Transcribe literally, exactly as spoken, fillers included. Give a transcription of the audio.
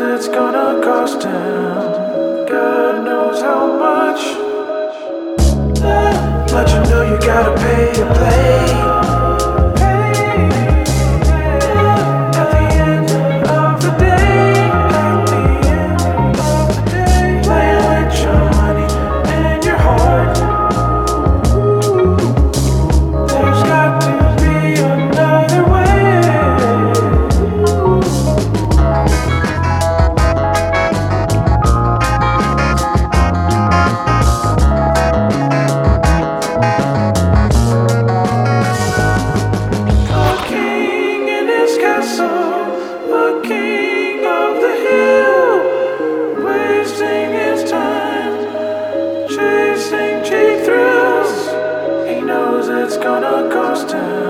it's gonna cost him. God knows how much. But you know you gotta pay to play. A king of the hill, wasting his time, chasing cheap thrills. He knows it's gonna cost him.